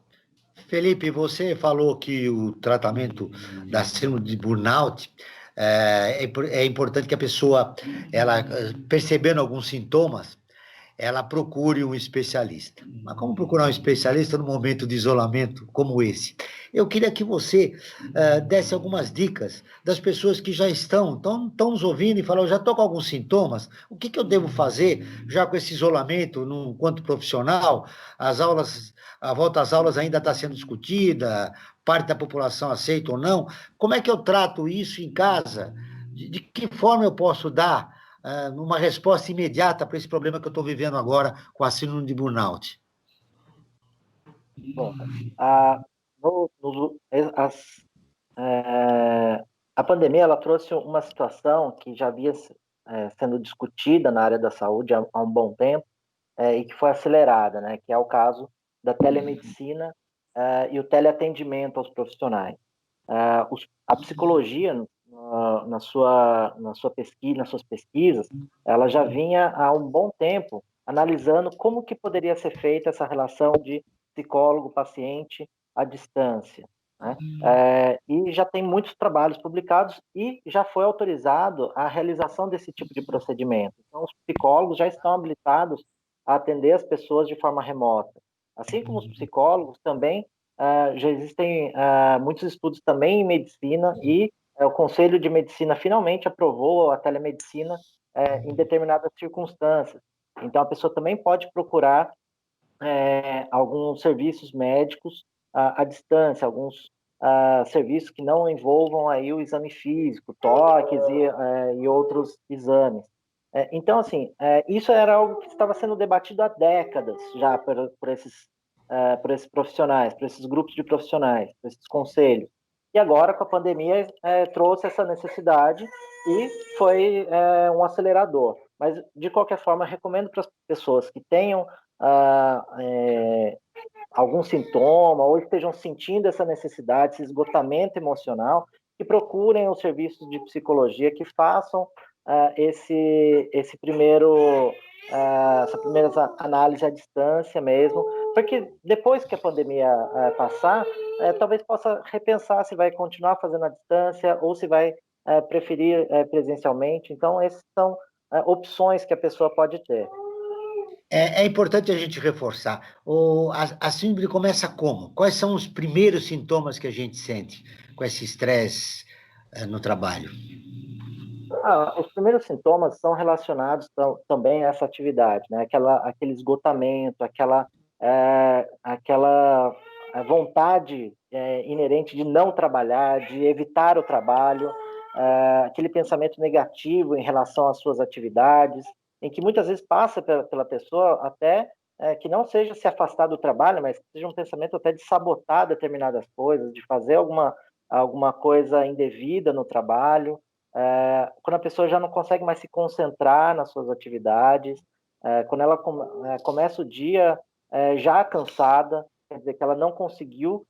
Felipe, você falou que o tratamento da síndrome de burnout é, é importante que a pessoa, ela percebendo alguns sintomas, ela procure um especialista. Mas como procurar um especialista num momento de isolamento como esse? Eu queria que você uh, desse algumas dicas das pessoas que já estão, estão, estão nos ouvindo e falam, eu já estou com alguns sintomas, o que, que eu devo fazer já com esse isolamento no, enquanto profissional? As aulas, a volta às aulas ainda está sendo discutida, parte da população aceita ou não. Como é que eu trato isso em casa? De, de que forma eu posso dar uh, uma resposta imediata para esse problema que eu estou vivendo agora com a síndrome de burnout? Bom, a, no, no, as, é, a pandemia ela trouxe uma situação que já havia é, sendo discutida na área da saúde há, há um bom tempo é, e que foi acelerada, né, que é o caso da telemedicina é, e o teleatendimento aos profissionais. É, os, a psicologia, na, na, sua, na sua pesquisa, nas suas pesquisas, ela já vinha há um bom tempo analisando como que poderia ser feita essa relação de psicólogo-paciente à distância. Né? É, e já tem muitos trabalhos publicados e já foi autorizado a realização desse tipo de procedimento. Então, os psicólogos já estão habilitados a atender as pessoas de forma remota. Assim como os psicólogos, também uh, já existem uh, muitos estudos também em medicina e uh, o Conselho de Medicina finalmente aprovou a telemedicina uh, em determinadas circunstâncias. Então, a pessoa também pode procurar É, alguns serviços médicos à, à distância, alguns uh, serviços que não envolvam aí o exame físico, toques e, uh, e outros exames. É, então, assim, é, isso era algo que estava sendo debatido há décadas já por, por, esses, uh, por esses profissionais, por esses grupos de profissionais, por esses conselhos. E agora, com a pandemia, é, trouxe essa necessidade e foi é, um acelerador. Mas, de qualquer forma, recomendo para as pessoas que tenham ah, é, algum sintoma ou estejam sentindo essa necessidade, esse esgotamento emocional, que procurem os serviços de psicologia, que façam ah, esse, esse primeiro, ah, essa primeira análise à distância mesmo, porque depois que a pandemia ah, passar, ah, talvez possa repensar se vai continuar fazendo à distância ou se vai ah, preferir ah, presencialmente. Então, essas são ah, opções que a pessoa pode ter. É, é importante a gente reforçar. O, a, a síndrome começa como? Quais são os primeiros sintomas que a gente sente com esse estresse é, no trabalho? Ah, os primeiros sintomas são relacionados também a essa atividade, né? Aquela, aquele esgotamento, aquela, é, aquela vontade é, inerente de não trabalhar, de evitar o trabalho, é, aquele pensamento negativo em relação às suas atividades, em que muitas vezes passa pela, pela pessoa até é, que não seja se afastar do trabalho, mas que seja um pensamento até de sabotar determinadas coisas, de fazer alguma, alguma coisa indevida no trabalho. É, quando a pessoa já não consegue mais se concentrar nas suas atividades, é, quando ela come, é, começa o dia é, já cansada, quer dizer que ela não conseguiu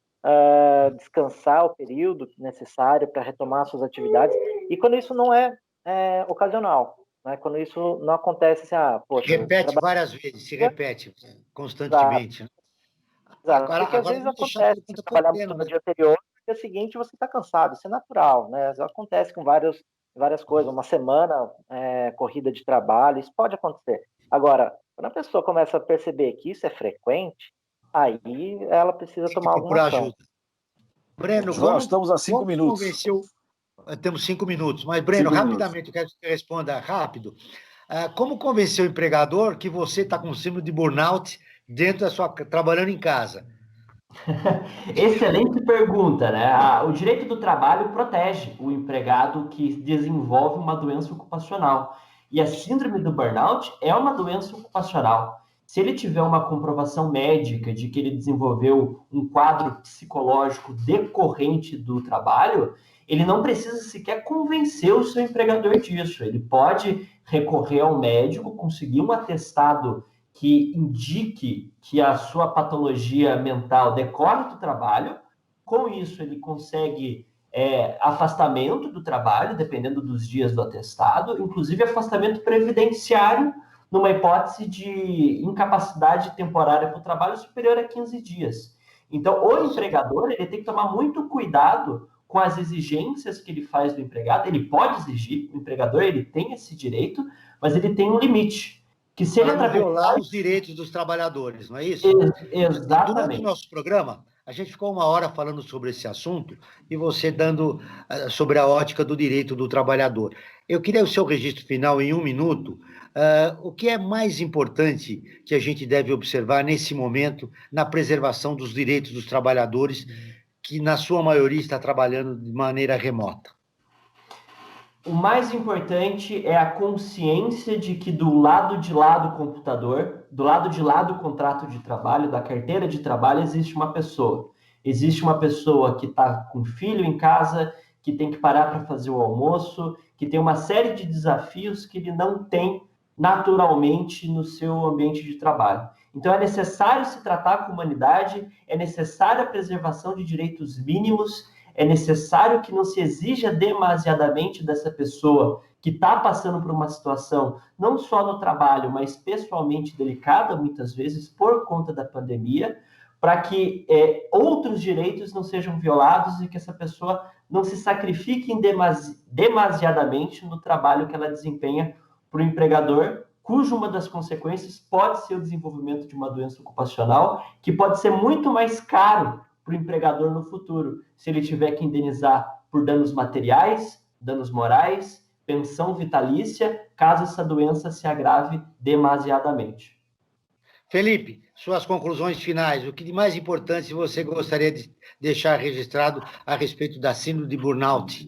é, descansar o período necessário para retomar suas atividades, e quando isso não é, é ocasional, né? Quando isso não acontece assim, ah, poxa... Repete trabalho... várias vezes, se repete constantemente. Exato. Exato. Agora, porque às agora vezes vou deixar a acontece pergunta você trabalhar pequena, muito no mas... dia anterior, no dia seguinte você está cansado, isso é natural, né? Isso acontece com vários, várias coisas, uma semana é, corrida de trabalho, isso pode acontecer. Agora, quando a pessoa começa a perceber que isso é frequente, aí ela precisa Tem tomar que alguma procurar ação. ajuda. Breno, João, como, estamos a cinco como minutos. convenceu... Temos cinco minutos, mas, Breno, Cinco rapidamente, minutos. eu quero que você responda rápido. Uh, como convencer o empregador que você está com síndrome de burnout dentro da sua... trabalhando em casa? Excelente pergunta, né? O direito do trabalho protege o empregado que desenvolve uma doença ocupacional. E a síndrome do burnout é uma doença ocupacional. Se ele tiver uma comprovação médica de que ele desenvolveu um quadro psicológico decorrente do trabalho, ele não precisa sequer convencer o seu empregador disso. Ele pode recorrer ao médico, conseguir um atestado que indique que a sua patologia mental decorre do trabalho. Com isso, ele consegue é, afastamento do trabalho, dependendo dos dias do atestado, inclusive afastamento previdenciário, numa hipótese de incapacidade temporária para o trabalho superior a quinze dias. Então, o empregador ele tem que tomar muito cuidado com as exigências que ele faz do empregado. Ele pode exigir, o empregador ele tem esse direito, mas ele tem um limite, que seja para violar os direitos dos trabalhadores, não é isso? Ex- exatamente. Durante o nosso programa, a gente ficou uma hora falando sobre esse assunto e você dando uh, sobre a ótica do direito do trabalhador. Eu queria o seu registro final em um minuto. Uh, o que é mais importante que a gente deve observar nesse momento na preservação dos direitos dos trabalhadores que, na sua maioria, está trabalhando de maneira remota? O mais importante é a consciência de que do lado de lá do computador, do lado de lá do contrato de trabalho, da carteira de trabalho, existe uma pessoa. Existe uma pessoa que está com filho em casa, que tem que parar para fazer o almoço, que tem uma série de desafios que ele não tem naturalmente no seu ambiente de trabalho. Então é necessário se tratar com humanidade, é necessária a preservação de direitos mínimos, é necessário que não se exija demasiadamente dessa pessoa que está passando por uma situação, não só no trabalho, mas pessoalmente delicada, muitas vezes, por conta da pandemia, para que é, outros direitos não sejam violados e que essa pessoa não se sacrifique demasi- demasiadamente no trabalho que ela desempenha para o empregador, cuja uma das consequências pode ser o desenvolvimento de uma doença ocupacional, que pode ser muito mais caro para o empregador no futuro, se ele tiver que indenizar por danos materiais, danos morais, pensão vitalícia, caso essa doença se agrave demasiadamente. Felipe, suas conclusões finais, o que de mais importante você gostaria de deixar registrado a respeito da síndrome de burnout?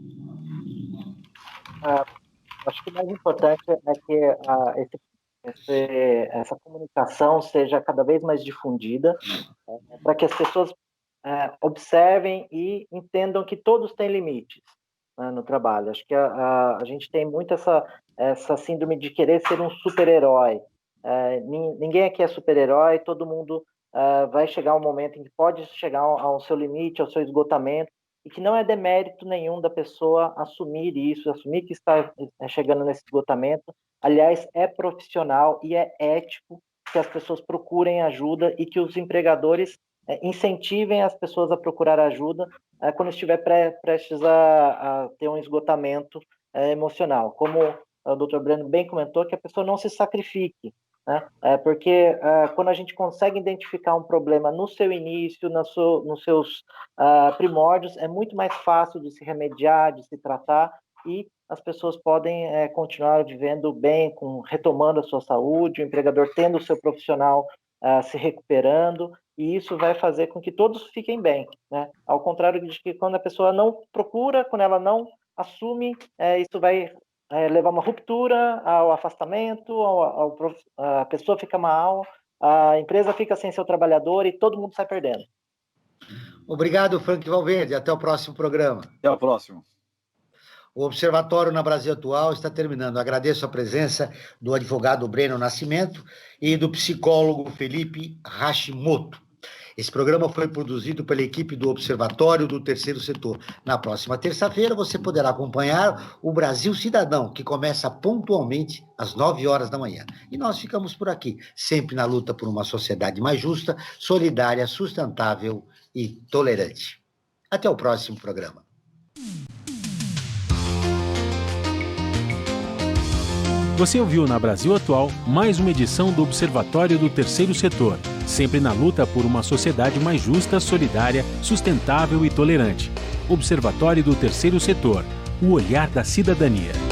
Ah, acho que o mais importante é que ah, esse, esse, essa comunicação seja cada vez mais difundida, é, para que as pessoas é, observem e entendam que todos têm limites, né, no trabalho. Acho que a, a, a gente tem muito essa, essa síndrome de querer ser um super-herói. É, ninguém aqui é super-herói, todo mundo é, vai chegar um momento em que pode chegar ao, ao seu limite, ao seu esgotamento, e que não é demérito nenhum da pessoa assumir isso, assumir que está chegando nesse esgotamento. Aliás, é profissional e é ético que as pessoas procurem ajuda e que os empregadores é, incentivem as pessoas a procurar ajuda é, quando estiver pré, prestes a, a ter um esgotamento é, emocional. Como o doutor Breno bem comentou, que a pessoa não se sacrifique, né? É porque é, quando a gente consegue identificar um problema no seu início, no seu, nos seus uh, primórdios, é muito mais fácil de se remediar, de se tratar, e as pessoas podem é, continuar vivendo bem, com, retomando a sua saúde, o empregador tendo o seu profissional uh, se recuperando, e isso vai fazer com que todos fiquem bem, né? Ao contrário de que quando a pessoa não procura, quando ela não assume, é, isso vai é, levar a uma ruptura, ao afastamento, ao, ao, a pessoa fica mal, a empresa fica sem seu trabalhador e todo mundo sai perdendo. Obrigado, Frank Valverde. Até o próximo programa. Até o próximo. O Observatório na Brasil Atual está terminando. Agradeço a presença do advogado Breno Nascimento e do psicólogo Felipe Hashimoto. Esse programa foi produzido pela equipe do Observatório do Terceiro Setor. Na próxima terça-feira, você poderá acompanhar o Brasil Cidadão, que começa pontualmente às nove horas da manhã. E nós ficamos por aqui, sempre na luta por uma sociedade mais justa, solidária, sustentável e tolerante. Até o próximo programa. Você ouviu na Brasil Atual mais uma edição do Observatório do Terceiro Setor, sempre na luta por uma sociedade mais justa, solidária, sustentável e tolerante. Observatório do Terceiro Setor, o olhar da cidadania.